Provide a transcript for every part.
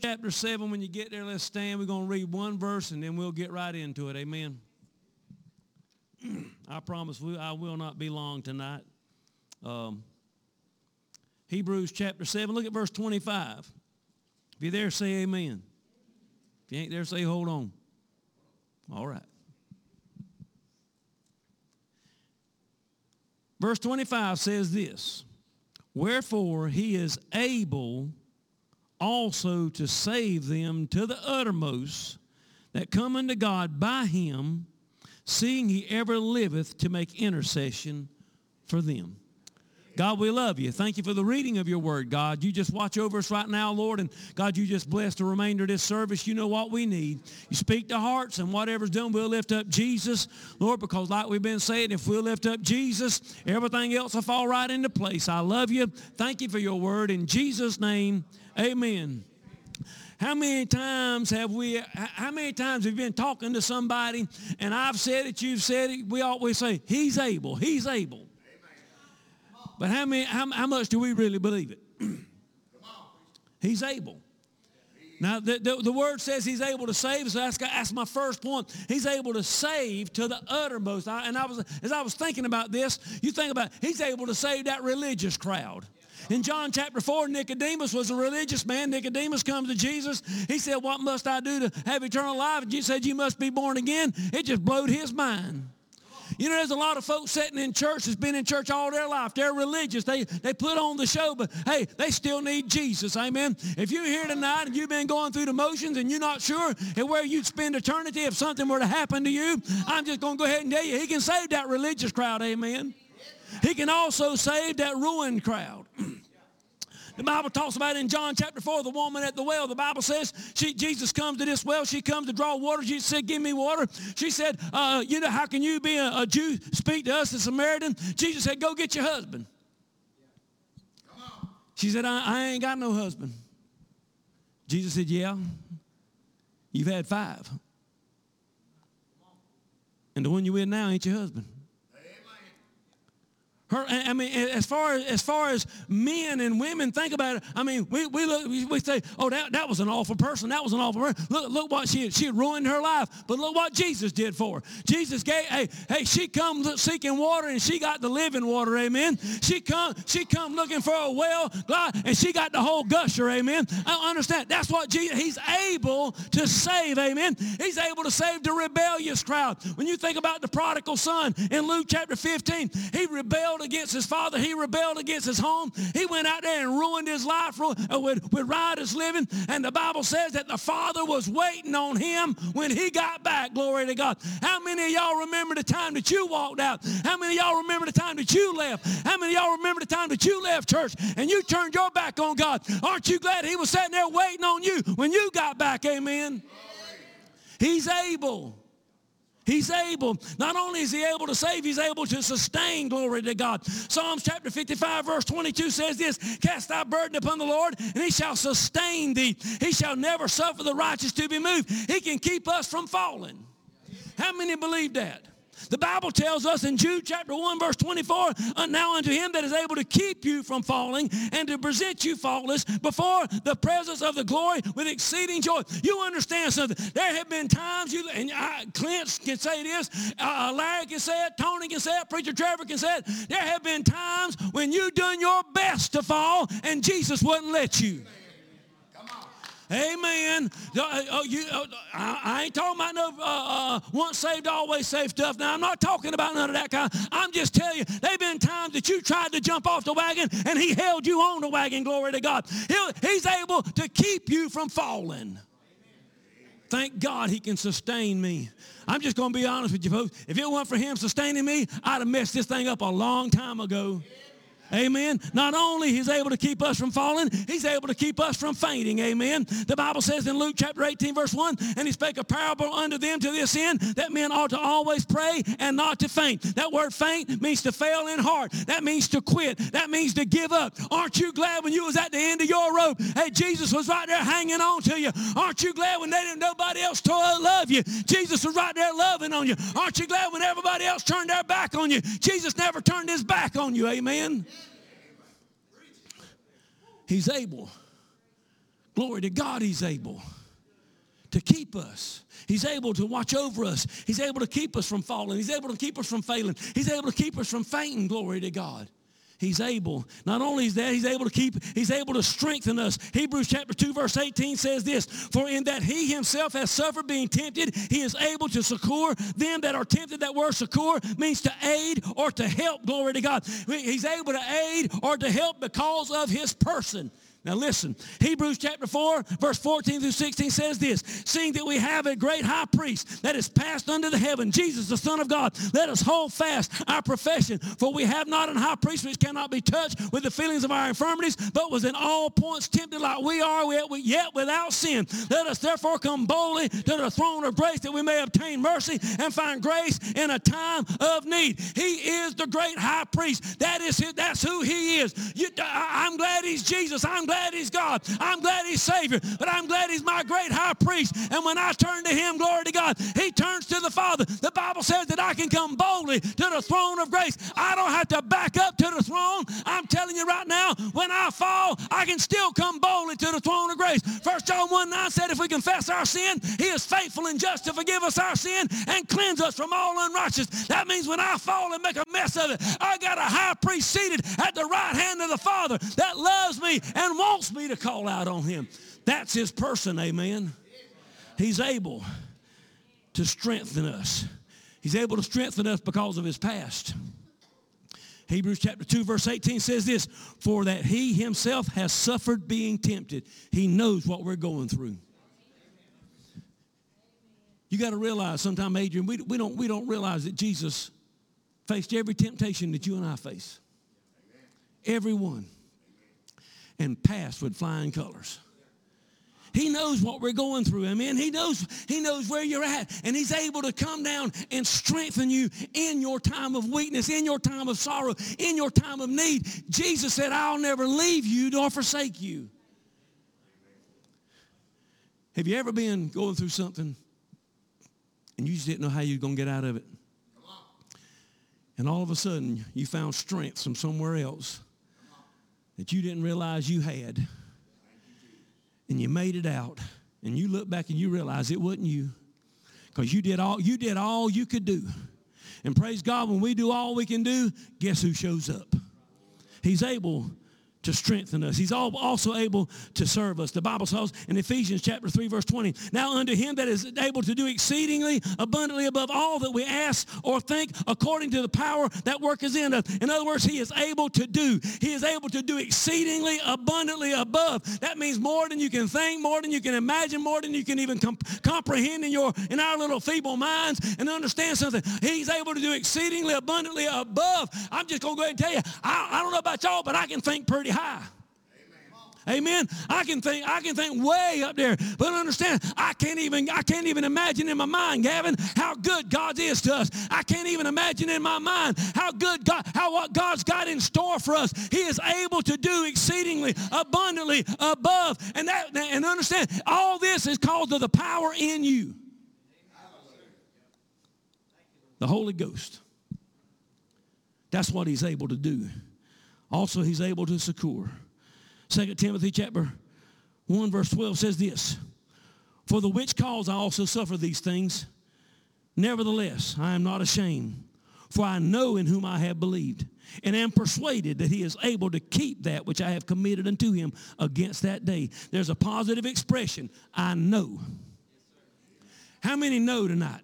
chapter 7, when you get there, let's stand. We're going to read one verse, and then we'll get right into it. Amen. I promise I will not be long tonight. Hebrews chapter 7, look at verse 25. If you're there, say amen. If you ain't there, say hold on. All right. Verse 25 says this, wherefore he is able also to save them to the uttermost that come unto God by him, seeing he ever liveth to make intercession for them. God, we love you. Thank you for the reading of your word, God. You just watch over us right now, Lord, and God, you just bless the remainder of this service. You know what we need. You speak to hearts, and whatever's done, we'll lift up Jesus, Lord, because like we've been saying, if we'll lift up Jesus, everything else will fall right into place. I love you. Thank you for your word. In Jesus' name, amen. How many times have you been talking to somebody, and I've said it, you've said it, we always say, he's able, he's able. But how much do we really believe it? He's able. Now, the word says he's able to save, so that's my first point. He's able to save to the uttermost. As I was thinking about this, you think about it, he's able to save that religious crowd. In John chapter 4, Nicodemus was a religious man. Nicodemus comes to Jesus. He said, what must I do to have eternal life? And Jesus said, you must be born again. It just blowed his mind. You know, there's a lot of folks sitting in church that's been in church all their life. They're religious. They put on the show, but, hey, they still need Jesus. Amen. If you're here tonight and you've been going through the motions and you're not sure where you'd spend eternity if something were to happen to you, I'm just going to go ahead and tell you, he can save that religious crowd. Amen. He can also save that ruined crowd. The Bible talks about it in John chapter 4, the woman at the well. The Bible says Jesus comes to this well. She comes to draw water. Jesus said, give me water. She said, how can you be a Jew, speak to us, a Samaritan? Jesus said, go get your husband. She said, I ain't got no husband. Jesus said, yeah, you've had 5. And the one you're with now ain't your husband. As far as men and women, think about it. I mean, we say, oh, that was an awful person. That was an awful person. Look what she had ruined her life. But look what Jesus did for her. Jesus gave, she come seeking water and she got the living water, amen. She come looking for a well, and she got the whole gusher, amen. I understand. That's what Jesus, he's able to save, amen. He's able to save the rebellious crowd. When you think about the prodigal son in Luke chapter 15, he rebelled against his father. He rebelled against his home. He went out there and ruined his life with riotous living. And the Bible says that the father was waiting on him when he got back. Glory to God. How many of y'all remember the time that you walked out? How many of y'all remember the time that you left? How many of y'all remember the time that you left church and you turned your back on God? Aren't you glad he was sitting there waiting on you when you got back? Amen. He's able. He's able. Not only is he able to save, he's able to sustain. Glory to God. Psalms chapter 55 verse 22 says this, cast thy burden upon the Lord, and he shall sustain thee. He shall never suffer the righteous to be moved. He can keep us from falling. How many believe that? The Bible tells us in Jude chapter 1 verse 24, now unto him that is able to keep you from falling and to present you faultless before the presence of the glory with exceeding joy. You understand something. There have been times, Clint can say this, Larry can say it, Tony can say it, Preacher Trevor can say it. There have been times when you've done your best to fall and Jesus wouldn't let you. Amen. I ain't talking about no once saved, always saved stuff. Now, I'm not talking about none of that kind. I'm just telling you, there have been times that you tried to jump off the wagon and he held you on the wagon. Glory to God. He's able to keep you from falling. Thank God he can sustain me. I'm just going to be honest with you, folks. If it weren't for him sustaining me, I'd have messed this thing up a long time ago. Amen. Not only he's able to keep us from falling, he's able to keep us from fainting. Amen. The Bible says in Luke chapter 18 verse 1, and he spake a parable unto them to this end, that men ought to always pray and not to faint. That word faint means to fail in heart. That means to quit. That means to give up. Aren't you glad when you was at the end of your rope, hey, Jesus was right there hanging on to you? Aren't you glad when nobody else love you? Jesus was right there loving on you. Aren't you glad when everybody else turned their back on you? Jesus never turned his back on you. Amen. He's able. Glory to God, he's able to keep us. He's able to watch over us. He's able to keep us from falling. He's able to keep us from failing. He's able to keep us from fainting. Glory to God. He's able. Not only is that, he's able to strengthen us. Hebrews chapter 2 verse 18 says this, for in that he himself has suffered being tempted, he is able to succor them that are tempted. That word succor means to aid or to help. Glory to God. He's able to aid or to help because of his person. Now listen, Hebrews chapter 4, verse 14 through 16 says this, seeing that we have a great high priest that is passed under the heaven, Jesus, the Son of God, let us hold fast our profession, for we have not an high priest which cannot be touched with the feelings of our infirmities, but was in all points tempted like we are, yet without sin. Let us therefore come boldly to the throne of grace that we may obtain mercy and find grace in a time of need. He is the great high priest. That's who he is. I'm glad he's Jesus. I'm glad he's God. I'm glad he's Savior. But I'm glad he's my great high priest. And when I turn to him, glory to God, he turns to the Father. The Bible says that I can come boldly to the throne of grace. I don't have to back up to the throne. I'm telling you right now, when I fall, I can still come boldly to the throne of grace. 1 John 1:9 said if we confess our sin, he is faithful and just to forgive us our sin and cleanse us from all unrighteousness. That means when I fall and make a mess of it, I got a high priest seated at the right hand of the Father that loves me and wants me to call out on him. That's his person, amen. He's able to strengthen us. He's able to strengthen us because of his past. Hebrews chapter 2 verse 18 says this, for that he himself has suffered being tempted. He knows what we're going through. You got to realize sometime, Adrian, we don't realize that Jesus faced every temptation that you and I face. Every one. And passed with flying colors. He knows what we're going through. Amen. He knows where you're at. And he's able to come down and strengthen you in your time of weakness, in your time of sorrow, in your time of need. Jesus said, I'll never leave you nor forsake you. Have you ever been going through something and you just didn't know how you were going to get out of it? And all of a sudden, you found strength from somewhere else that you didn't realize you had. And you made it out. And you look back and you realize it wasn't you. Because you did all you could do. And praise God, when we do all we can do, guess who shows up? He's able to strengthen us. He's also able to serve us. The Bible says in Ephesians chapter 3 verse 20, now unto him that is able to do exceedingly abundantly above all that we ask or think according to the power that worketh in us. In other words, he is able to do. He is able to do exceedingly abundantly above. That means more than you can think, more than you can imagine, more than you can even comprehend in our little feeble minds. And understand something. He's able to do exceedingly abundantly above. I'm just going to go ahead and tell you, I don't know about y'all, but I can think pretty high. Amen. I can think way up there. But understand, I can't even imagine in my mind, Gavin, how good God is to us. I can't even imagine in my mind what God's got in store for us. He is able to do exceedingly abundantly above. And understand, all this is cause of the power in you. The Holy Ghost. That's what he's able to do. Also, he's able to succor. 2 Timothy chapter 1 verse 12 says this, for the which cause I also suffer these things. Nevertheless, I am not ashamed, for I know in whom I have believed, and am persuaded that he is able to keep that which I have committed unto him against that day. There's a positive expression, I know. How many know tonight?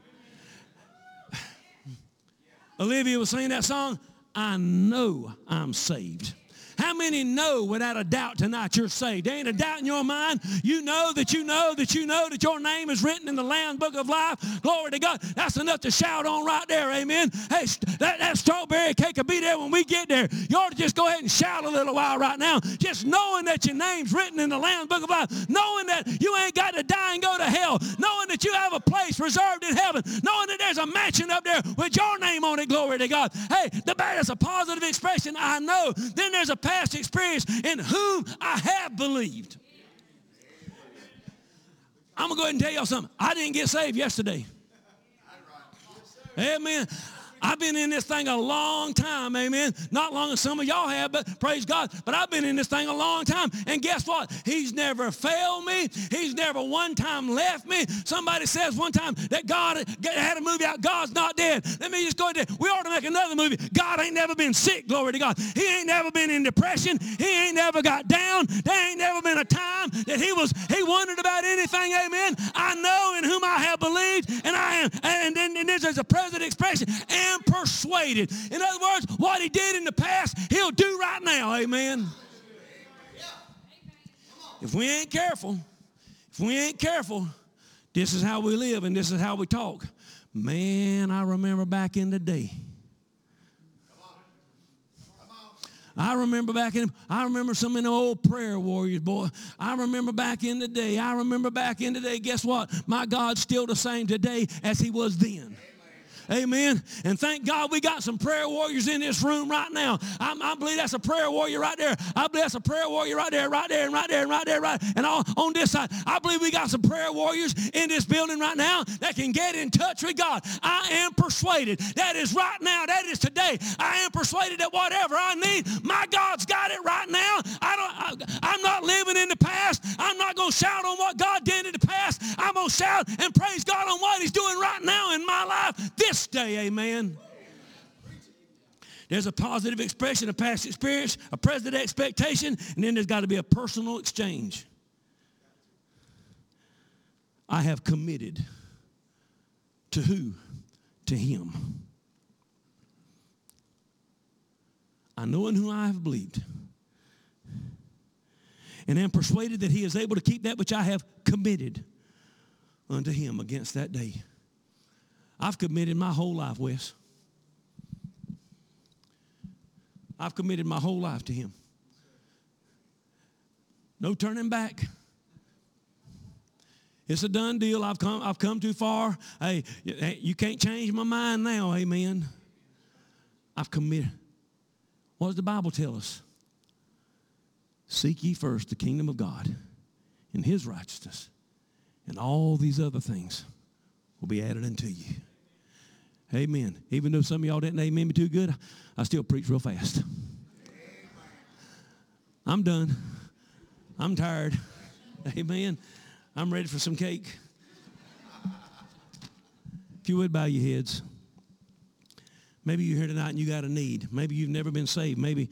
Olivia was singing that song, I know I'm saved. How many know without a doubt tonight you're saved? There ain't a doubt in your mind. You know that your name is written in the Lamb's Book of Life. Glory to God. That's enough to shout on right there. Amen. Hey, that strawberry cake will be there when we get there. You ought to just go ahead and shout a little while right now. Just knowing that your name's written in the Lamb's Book of Life. Knowing that you ain't got to die and go to hell. Knowing that you have a place reserved in heaven. Knowing that there's a mansion up there with your name on it. Glory to God. Hey, that's a positive expression. I know. Then there's a past experience in whom I have believed. I'm going to go ahead and tell y'all something. I didn't get saved yesterday. Amen. I've been in this thing a long time, amen. Not long as some of y'all have, but praise God. But I've been in this thing a long time. And guess what? He's never failed me. He's never one time left me. Somebody says one time that God had a movie out, God's Not Dead. Let me just go ahead. We ought to make another movie. God ain't never been sick, glory to God. He ain't never been in depression. He ain't never got down. There ain't never been a time that he wondered about anything, amen. I know in whom I have believed, and I am, and then there's a present expression, am persuaded. In other words, what he did in the past, he'll do right now, amen. If we ain't careful, this is how we live and this is how we talk. Man, I remember back in the day. I remember some of the old prayer warriors, boy. I remember back in the day. Guess what? My God's still the same today as he was then. Amen. And thank God we got some prayer warriors in this room right now. I believe that's a prayer warrior right there. I believe that's a prayer warrior right there, and all on this side. I believe we got some prayer warriors in this building right now that can get in touch with God. I am persuaded. That is right now. That is today. I am persuaded that whatever I need, my God's got it right now. I'm not living in the past. I'm not going to shout on what God did in the past. I'm going to shout and praise God on what he's doing right now in my life this day, amen. There's a positive expression, a past experience, a present expectation, and then there's got to be a personal exchange. I have committed to who? To him. I know in whom I have believed, and am persuaded that he is able to keep that which I have committed unto him against that day. I've committed my whole life, Wes. I've committed my whole life to him. No turning back. It's a done deal. I've come too far. Hey, you can't change my mind now, amen. I've committed. What does the Bible tell us? Seek ye first the kingdom of God and his righteousness, and all these other things will be added unto you. Amen. Even though some of y'all didn't amen me too good, I still preach real fast. I'm done. I'm tired. Amen. I'm ready for some cake. If you would bow your heads. Maybe you're here tonight and you got a need. Maybe you've never been saved. Maybe